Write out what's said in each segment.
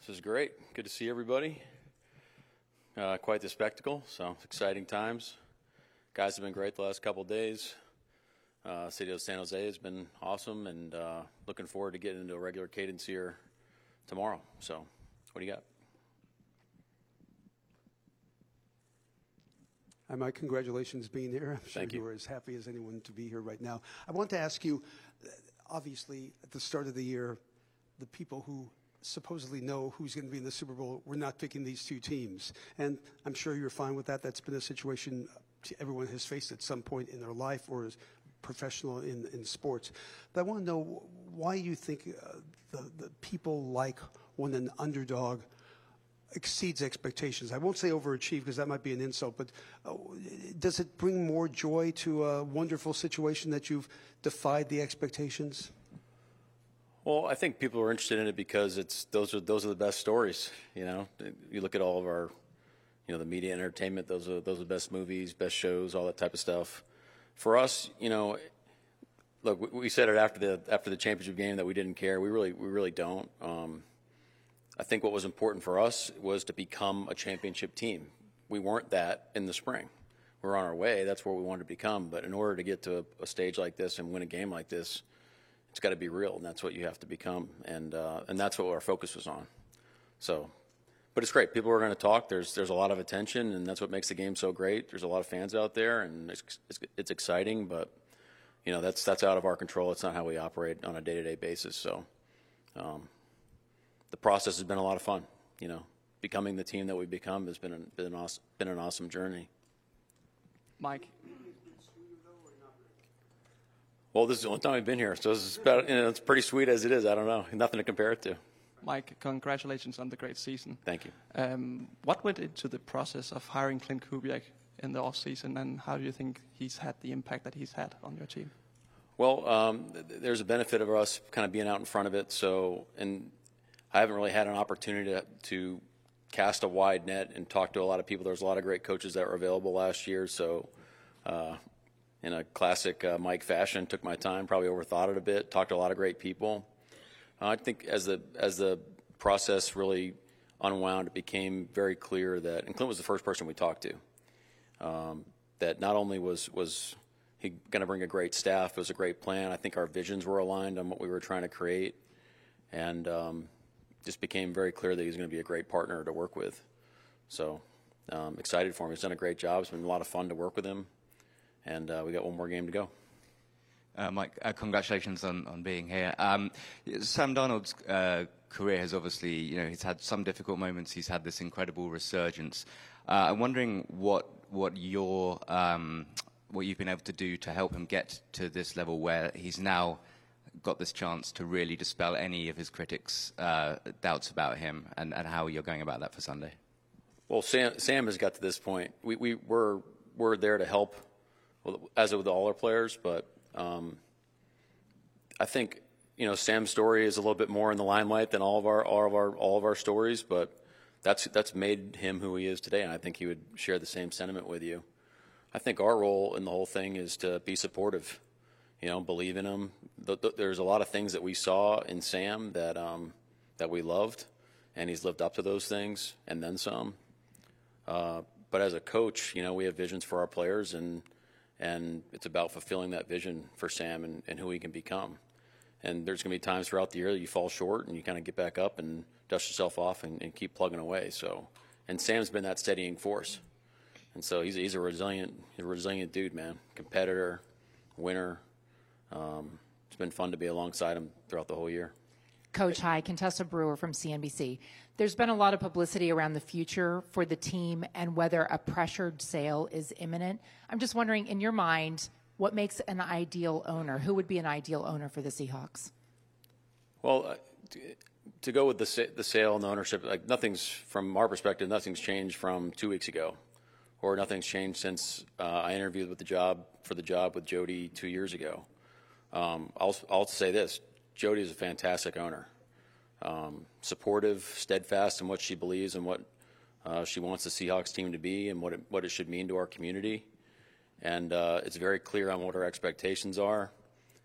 This is great. Good to see everybody. Quite the spectacle, so exciting times. Guys have been great the last couple of days. City of San Jose has been awesome, and looking forward to getting into a regular cadence here tomorrow. So, what do you got? Hi, Mike. Congratulations being here. I'm sure Thank you. you're as happy as anyone to be here right now. I want to ask you, obviously, at the start of the year, the people who supposedly know who's going to be in the Super Bowl were not picking these two teams. And I'm sure you're fine with that. That's been a situation everyone has faced at some point in their life or is professional in sports. But I want to know why you think the people like when an underdog exceeds expectations. I won't say overachieve because that might be an insult, but does it bring more joy to a wonderful situation that you've defied the expectations? Well, I think people are interested in it because those are the best stories. You know, you look at all of our, the media entertainment. Those are the best movies, best shows, all that type of stuff. For us, look, we said it after the championship game that we didn't care. We really don't. I think what was important for us was to become a championship team. We weren't that in the spring. We're on our way. That's where we wanted to become. But in order to get to a stage like this and win a game like this, it's got to be real, and that's what you have to become. And that's what our focus was on. So, but it's great. People are going to talk. There's a lot of attention, and that's what makes the game so great. There's a lot of fans out there, and it's exciting. But that's out of our control. It's not how we operate on a day-to-day basis. So. The process has been a lot of fun. Becoming the team that we've become has been an awesome journey. Mike. Well, this is the only time I've been here, so it's about, it's pretty sweet as it is. I don't know, nothing to compare it to. Mike, congratulations on the great season. Thank you. What went into the process of hiring Clint Kubiak in the off season, and how do you think he's had the impact that he's had on your team? Well, there's a benefit of us kind of being out in front of it. So, and I haven't really had an opportunity to cast a wide net and talk to a lot of people. There's a lot of great coaches that were available last year. So in a classic Mike fashion, took my time, probably overthought it a bit, talked to a lot of great people. I think as the process really unwound, it became very clear that, and Clint was the first person we talked to, that not only was he going to bring a great staff, it was a great plan. I think our visions were aligned on what we were trying to create. And just became very clear that he's going to be a great partner to work with. So excited for him. He's done a great job. It's been a lot of fun to work with him. And we got one more game to go. Mike, congratulations on being here. Sam Darnold's career has obviously, he's had some difficult moments. He's had this incredible resurgence. I'm wondering what you've been able to do to help him get to this level where he's now got this chance to really dispel any of his critics' doubts about him, and how you're going about that for Sunday. Well, Sam has got to this point. We're there to help, as with all our players, but I think Sam's story is a little bit more in the limelight than all of our stories, but that's made him who he is today, and I think he would share the same sentiment with you. I think our role in the whole thing is to be supportive. Believe in him. There's a lot of things that we saw in Sam that we loved, and he's lived up to those things and then some. But as a coach, we have visions for our players, and it's about fulfilling that vision for Sam and who he can become. And there's going to be times throughout the year that you fall short, and you kind of get back up and dust yourself off and keep plugging away. So, and Sam's been that steadying force, and so he's a resilient dude, man. Competitor, winner. It's been fun to be alongside him throughout the whole year. Coach, hi. Contessa Brewer from CNBC. There's been a lot of publicity around the future for the team and whether a pressured sale is imminent. I'm just wondering, in your mind, what makes an ideal owner? Who would be an ideal owner for the Seahawks? Well, to go with the sale and the ownership, from our perspective, nothing's changed from 2 weeks ago, or nothing's changed since I interviewed for the job with Jody 2 years ago. I'll say this: Jody is a fantastic owner, supportive, steadfast in what she believes and what she wants the Seahawks team to be and what it should mean to our community. And it's very clear on what her expectations are,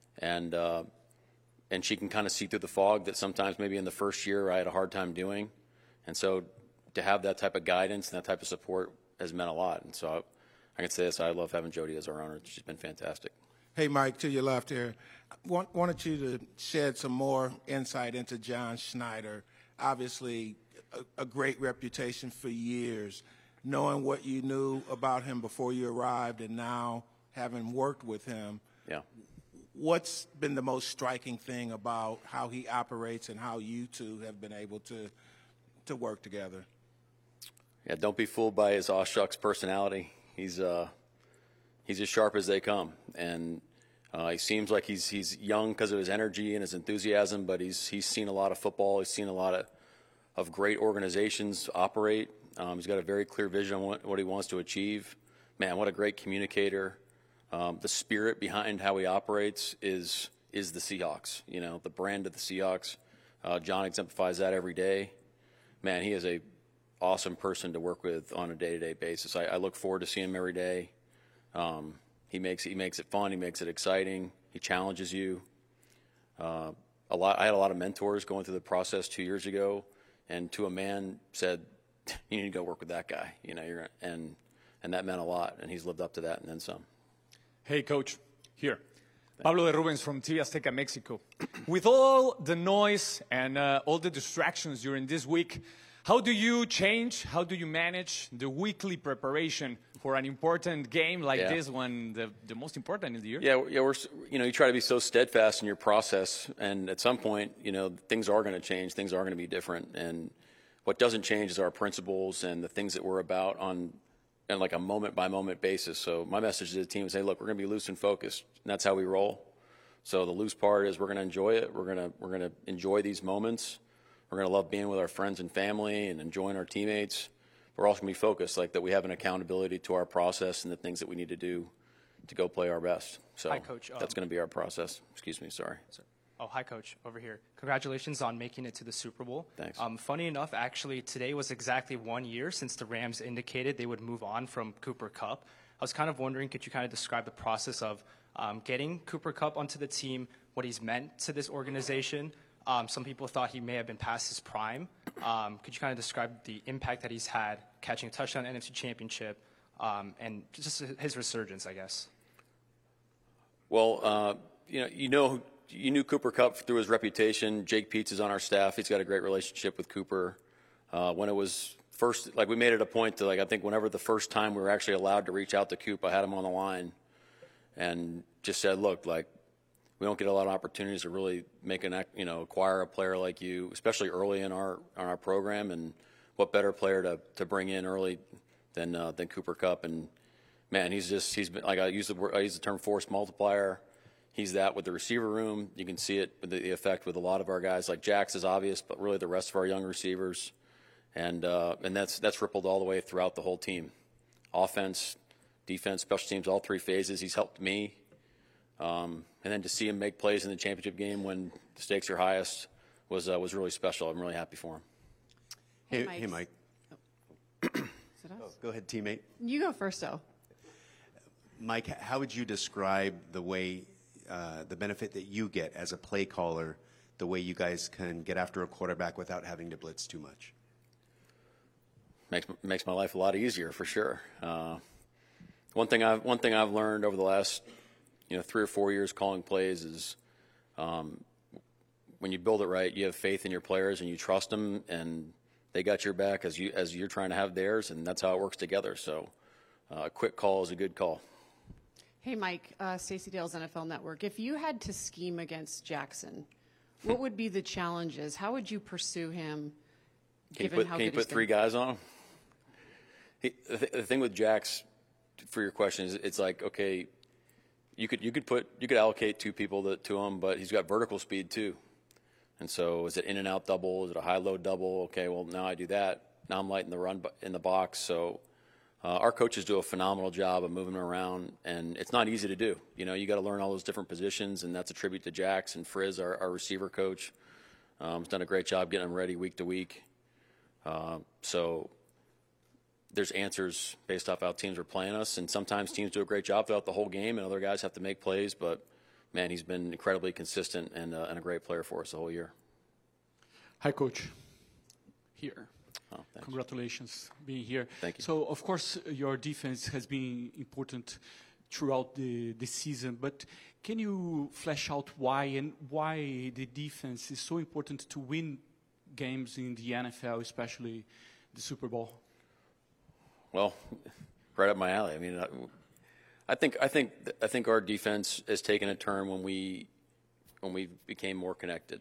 and she can kind of see through the fog that sometimes maybe in the first year I had a hard time doing. And so to have that type of guidance and that type of support has meant a lot. And so I can say this, I love having Jody as our owner. She's been fantastic. Hey, Mike, to your left here, wanted you to shed some more insight into John Schneider. Obviously, a great reputation for years. Knowing what you knew about him before you arrived and now having worked with him, Yeah. what's been the most striking thing about how he operates and how you two have been able to work together? Yeah, don't be fooled by his aw shucks personality. He's as sharp as they come, and he seems like he's young because of his energy and his enthusiasm. But he's seen a lot of football. He's seen a lot of great organizations operate. He's got a very clear vision on what he wants to achieve. Man, what a great communicator. The spirit behind how he operates is the Seahawks. You know, the brand of the Seahawks. John exemplifies that every day. Man, he is a awesome person to work with on a day-to-day basis. I look forward to seeing him every day. He makes it fun. He makes it exciting. He challenges you. I had a lot of mentors going through the process 2 years ago, and to a man said, "You need to go work with that guy." You know, and that meant a lot. And he's lived up to that and then some. Hey, Coach, here. Pablo de Rubens from TV Azteca, Mexico. With all the noise and all the distractions during this week, how do you manage the weekly preparation for an important game like this one, the most important in the year? Yeah, you try to be so steadfast in your process, and at some point, things are going to change, things are going to be different, and what doesn't change is our principles and the things that we're about on like a moment-by-moment basis. So my message to the team is, hey, look, we're going to be loose and focused, and that's how we roll. So the loose part is we're going to enjoy it. We're going to enjoy these moments. We're going to love being with our friends and family and enjoying our teammates. But we're also going to be focused, like that we have an accountability to our process and the things that we need to do to go play our best. So Hi, Coach. That's going to be our process. Excuse me, sorry. Oh, hi, Coach. Over here. Congratulations on making it to the Super Bowl. Thanks. Funny enough, actually, today was exactly 1 year since the Rams indicated they would move on from Cooper Kupp. I was kind of wondering, could you kind of describe the process of getting Cooper Kupp onto the team, what he's meant to this organization? Some people thought he may have been past his prime. Could you kind of describe the impact that he's had, catching a touchdown in the NFC Championship, and just his resurgence, I guess? Well, you knew Cooper Kupp through his reputation. Jake Peetz is on our staff. He's got a great relationship with Cooper. When it was first, we made it a point to, I think whenever the first time we were actually allowed to reach out to Coop, I had him on the line and just said, look, we don't get a lot of opportunities to really acquire a player like you, especially early in our program. And what better player to bring in early than Cooper Kupp? And man, he's been, I use the term force multiplier. He's that with the receiver room. You can see it with the effect with a lot of our guys. Like Jax is obvious, but really the rest of our young receivers, and that's rippled all the way throughout the whole team, offense, defense, special teams, all three phases. He's helped me, and then to see him make plays in the championship game when the stakes are highest was really special. I'm really happy for him. Hey, Mike. Is it us? Go ahead, teammate. You go first, though. Mike, how would you describe the way, the benefit that you get as a play caller, the way you guys can get after a quarterback without having to blitz too much? Makes my life a lot easier, for sure. One thing I've learned over the last 3 or 4 years calling plays is when you build it right, you have faith in your players and you trust them, and they got your back as you're trying to have theirs, and that's how it works together. So a quick call is a good call. Hey, Mike, Stacey Dale's NFL Network. If you had to scheme against Jackson, what would be the challenges? How would you pursue him? Can you put 3 guys on him? The thing with Jax, for your question, is it's like, okay, you could allocate 2 people to him, but he's got vertical speed too. And so is it in and out double? Is it a high low double? Okay, well now I do that. Now I'm lighting the run in the box. So our coaches do a phenomenal job of moving him around, and it's not easy to do. You got to learn all those different positions, and that's a tribute to Jax and Frizz, our receiver coach. He's done a great job getting him ready week to week. So there's answers based off how teams are playing us, and sometimes teams do a great job throughout the whole game, and other guys have to make plays. But man, he's been incredibly consistent and a great player for us the whole year. Hi, Coach. Here. Oh, thanks. Congratulations being here. Thank you. So, of course, your defense has been important throughout the season, but can you flesh out why the defense is so important to win games in the NFL, especially the Super Bowl? Well, right up my alley. I mean, I think our defense has taken a turn when we became more connected.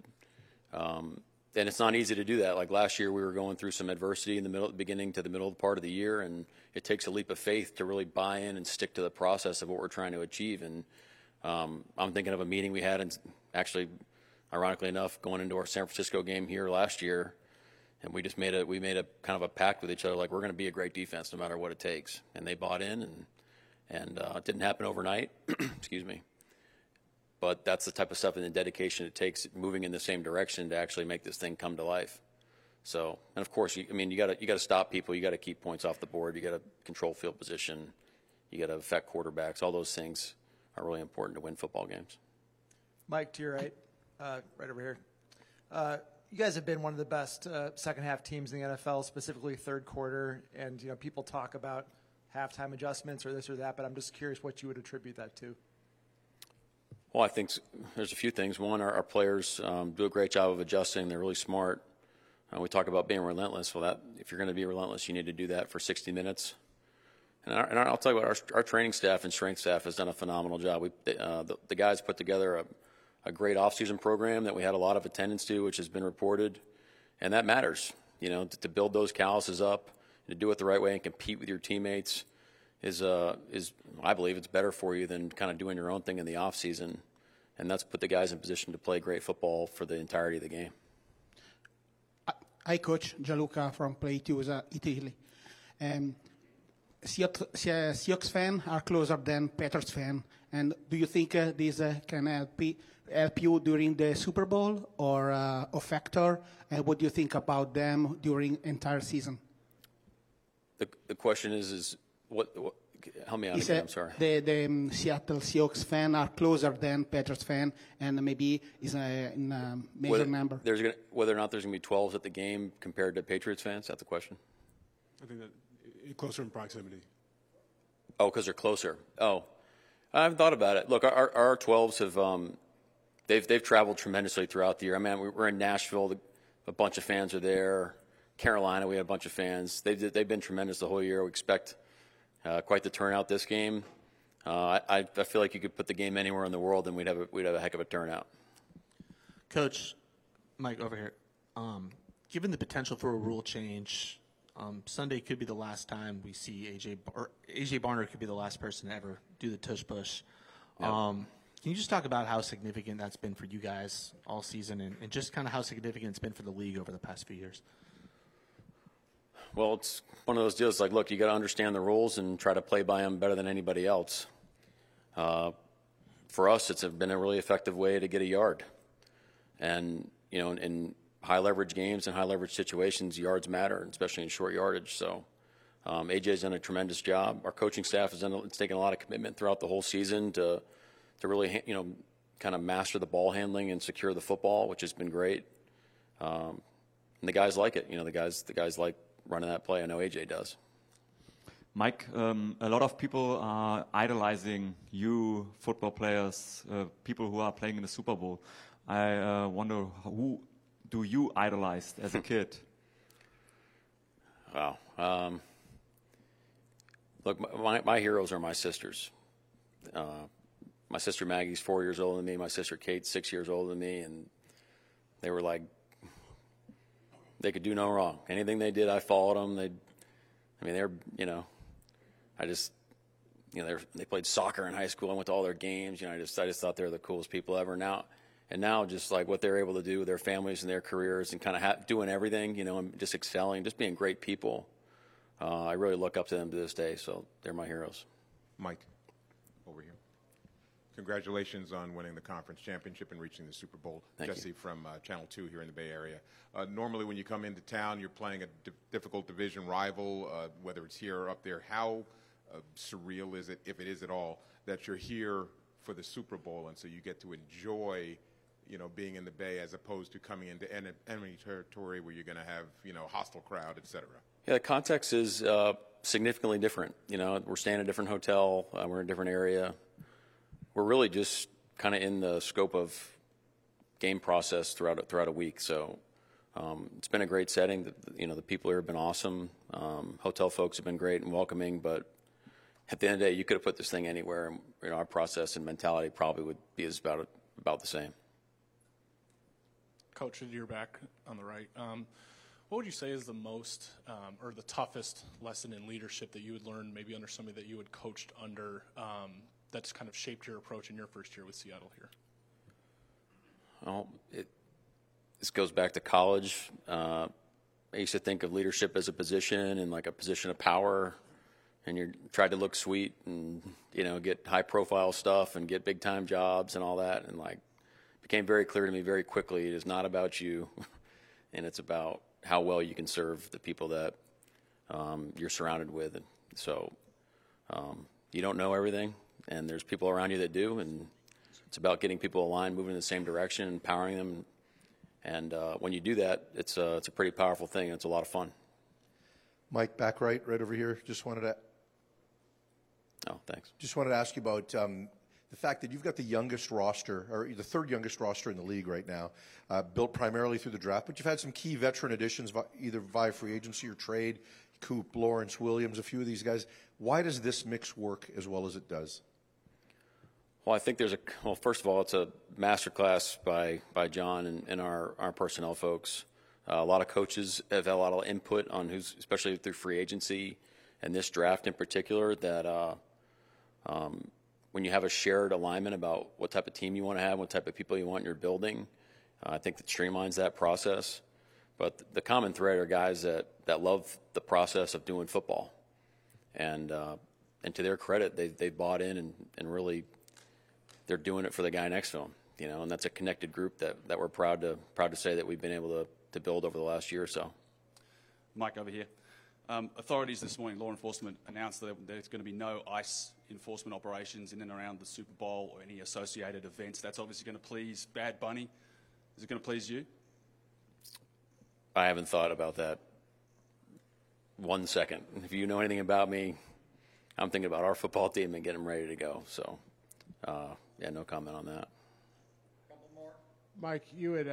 And it's not easy to do that. Like last year, we were going through some adversity in the beginning to the middle part of the year, and it takes a leap of faith to really buy in and stick to the process of what we're trying to achieve. And I'm thinking of a meeting we had, and actually, ironically enough, going into our San Francisco game here last year, and we just made a kind of a pact with each other, like we're going to be a great defense no matter what it takes. And they bought in, and it didn't happen overnight. Excuse me. But that's the type of stuff and the dedication it takes, moving in the same direction to actually make this thing come to life. So, and of course, you got to stop people. You got to keep points off the board. You got to control field position. You got to affect quarterbacks. All those things are really important to win football games. Mike, to your right, right over here. You guys have been one of the best second half teams in the NFL, specifically third quarter. And people talk about halftime adjustments or this or that, but I'm just curious what you would attribute that to. Well, I think there's a few things. One, our players do a great job of adjusting. They're really smart. We talk about being relentless. Well, if you're going to be relentless, you need to do that for 60 minutes. And I'll tell you what, our training staff and strength staff has done a phenomenal job. The guys put together a great off-season program that we had a lot of attendance to, which has been reported, and that matters. To build those calluses up, to do it the right way, and compete with your teammates is I believe it's better for you than kind of doing your own thing in the off season, and that's put the guys in position to play great football for the entirety of the game. Hi, Coach Gianluca from Play Tusa, Italy. Seahawks fans are closer than Patriots fans, and do you think this can help you during the Super Bowl or a factor? And what do you think about them during entire season? The question is what help me out again, I'm sorry. The Seattle Seahawks fans are closer than Patriots fans, and maybe is in a major number. Whether or not there's going to be 12s at the game compared to Patriots fans, that's the question? I think that closer in proximity. Oh, because they're closer. Oh, I haven't thought about it. Look, our 12s have they've traveled tremendously throughout the year. I mean, we're in Nashville. A bunch of fans are there. Carolina, we had a bunch of fans. They've been tremendous the whole year. We expect quite the turnout this game. I feel like you could put the game anywhere in the world and we'd have a heck of a turnout. Coach, Mike over here. Given the potential for a rule change, Sunday could be the last time we see AJ Barner could be the last person to ever do the tush push. Yeah. Can you just talk about how significant that's been for you guys all season and just kind of how significant it's been for the league over the past few years? Well, it's one of those deals like, look, you got to understand the rules and try to play by them better than anybody else. For us, it's been a really effective way to get a yard. And, in high leverage games and high leverage situations, yards matter, especially in short yardage. So AJ's done a tremendous job. Our coaching staff has taken a lot of commitment throughout the whole season to really, kind of master the ball handling and secure the football, which has been great. And the guys like it. The guys like running that play. I know AJ does. Mike, a lot of people are idolizing you, football players, people who are playing in the Super Bowl. I wonder, who do you idolize as a kid? Wow. Look, my heroes are my sisters. My sister Maggie's 4 years older than me. My sister Kate's 6 years older than me. And they were like, they could do no wrong. Anything they did, I followed them. They played soccer in high school. I went to all their games. I just thought they were the coolest people ever. Now just like what they're able to do with their families and their careers and kind of doing everything, and just excelling, just being great people. I really look up to them to this day. So they're my heroes. Mike, over here. Congratulations on winning the conference championship and reaching the Super Bowl. Thank Jesse you. from Channel 2 here in the Bay Area. Normally when you come into town, you're playing a difficult division rival, whether it's here or up there. How surreal is it, if it is at all, that you're here for the Super Bowl and so you get to enjoy being in the Bay as opposed to coming into enemy territory where you're going to have, hostile crowd, et cetera? Yeah, the context is significantly different. We're staying in a different hotel. We're in a different area. We're really just kind of in the scope of game process throughout a week. So it's been a great setting. The people here have been awesome. Hotel folks have been great and welcoming. But at the end of the day, you could have put this thing anywhere. And, our process and mentality probably would be about the same. Coach, you're back on the right. What would you say is the most or the toughest lesson in leadership that you would learn maybe under somebody that you had coached under that's kind of shaped your approach in your first year with Seattle here? Well, this goes back to college. I used to think of leadership as a position and like a position of power, and you tried to look sweet and, get high-profile stuff and get big-time jobs and all that. And, it became very clear to me very quickly it is not about you, and it's about how well you can serve the people that you're surrounded with. And so you don't know everything, and there's people around you that do, and it's about getting people aligned, moving in the same direction, empowering them. And when you do that, it's a pretty powerful thing, and it's a lot of fun. Mike, back right over here. Oh, thanks. Just wanted to ask you about the fact that you've got the youngest roster, or the third youngest roster in the league right now, built primarily through the draft, but you've had some key veteran additions either via free agency or trade, Coop, Lawrence, Williams, a few of these guys. Why does this mix work as well as it does? Well, I think first of all, it's a masterclass by John and our personnel folks. A lot of coaches have had a lot of input on especially through free agency and this draft in particular, that when you have a shared alignment about what type of team you want to have, what type of people you want in your building, I think that streamlines that process. But the common thread are guys that love the process of doing football. And to their credit, they bought in and really they're doing it for the guy next to them, and that's a connected group that we're proud to say that we've been able to build over the last year or so. Mike, over here. Authorities this morning, law enforcement, announced that there's going to be no ICE enforcement operations in and around the Super Bowl or any associated events. That's obviously going to please Bad Bunny. Is it going to please you? I haven't thought about that 1 second. If you know anything about me, I'm thinking about our football team and getting them ready to go. So, no comment on that. Mike, you had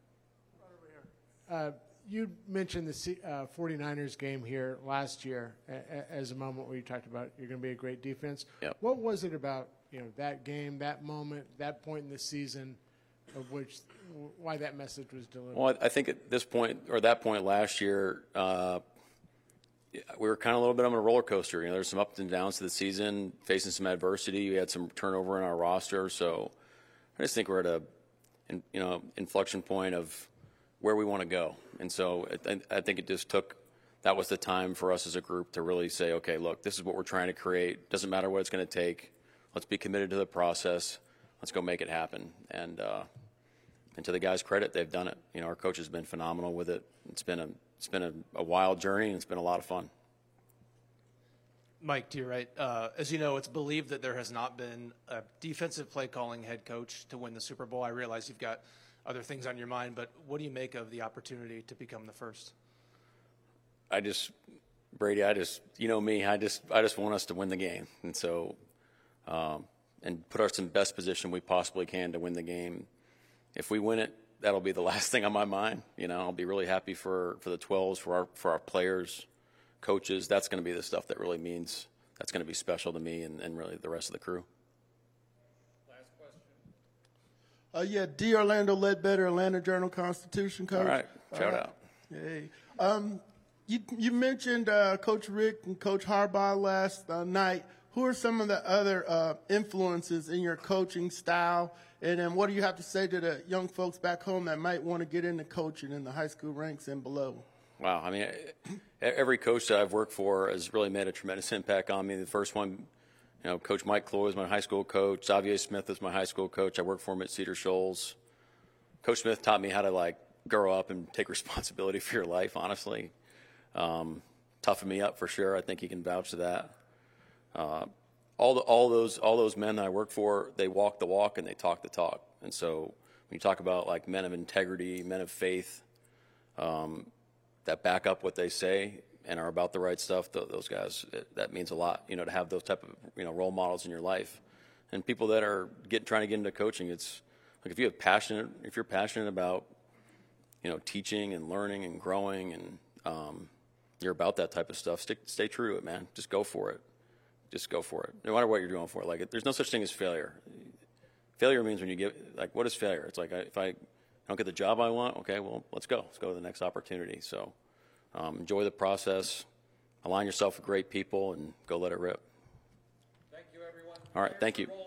you mentioned the 49ers game here last year as a moment where you talked about you're going to be a great defense. Yep. What was it about that game, that moment, that point in the season, of why that message was delivered? Well, I think at this point or that point last year, we were kind of a little bit on a roller coaster. There's some ups and downs to the season, facing some adversity. We had some turnover in our roster, so I just think we're at a inflection point of where we want to go. And so I think it just that was the time for us as a group to really say, okay, look, this is what we're trying to create. Doesn't matter what it's going to take. Let's be committed to the process. Let's go make it happen. And to the guys' credit, they've done it. Our coach has been phenomenal with it. It's been a wild journey, and it's been a lot of fun. Mike, to your right, as you know, it's believed that there has not been a defensive play calling head coach to win the Super Bowl. I realize you've got other things on your mind, but what do you make of the opportunity to become the first? Brady, you know me, I just want us to win the game. And so, and put us in the best position we possibly can to win the game. If we win it, that'll be the last thing on my mind. I'll be really happy for the 12s, for our players, coaches. That's going to be the stuff that really means, that's going to be special to me and really the rest of the crew. D. Orlando Ledbetter, Atlanta Journal-Constitution, Coach. All right, shout out. Hey. You mentioned Coach Rick and Coach Harbaugh last night. Who are some of the other influences in your coaching style? And then what do you have to say to the young folks back home that might want to get into coaching in the high school ranks and below? Wow. I mean, every coach that I've worked for has really made a tremendous impact on me. The first one, Coach Mike Cloy was my high school coach. Xavier Smith was my high school coach. I worked for him at Cedar Shoals. Coach Smith taught me how to, grow up and take responsibility for your life, honestly. Toughened me up for sure. I think he can vouch to that. All those men that I work for, they walk the walk and they talk the talk. And so you talk about like men of integrity, men of faith, that back up what they say and are about the right stuff, those guys, that means a lot, to have those type of, role models in your life. And people that are trying to get into coaching, it's like if you're passionate about, teaching and learning and growing and you're about that type of stuff, stay true to it, man. Just go for it. Just go for it. No matter what you're going for. Like, there's no such thing as failure. Failure means when you what is failure? It's like, if I don't get the job I want, okay, well, let's go. Let's go to the next opportunity. So enjoy the process, align yourself with great people, and go let it rip. Thank you, everyone. All right, thank you.